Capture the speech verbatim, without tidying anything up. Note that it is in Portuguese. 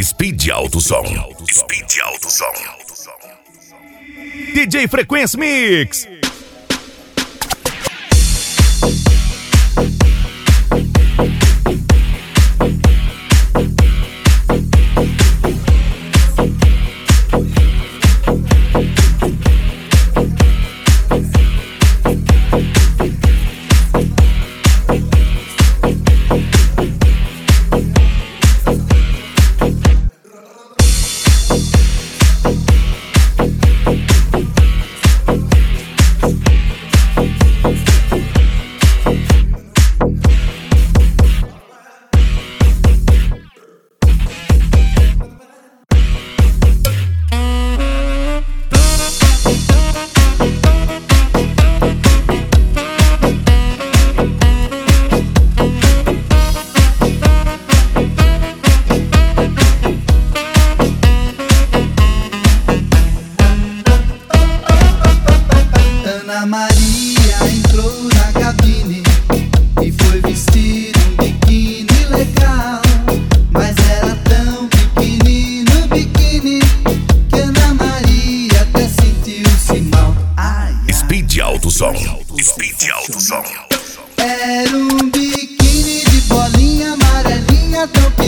Speed Alto Som. Speed Alto Som. D J Frequência Mix. Ana Maria entrou na cabine e foi vestir um biquíni legal, mas era tão pequenino o biquíni que Ana Maria até sentiu-se mal. Ai, ai. Speed Alto Som. Speed Alto Som. Era um biquíni de bolinha amarelinha tão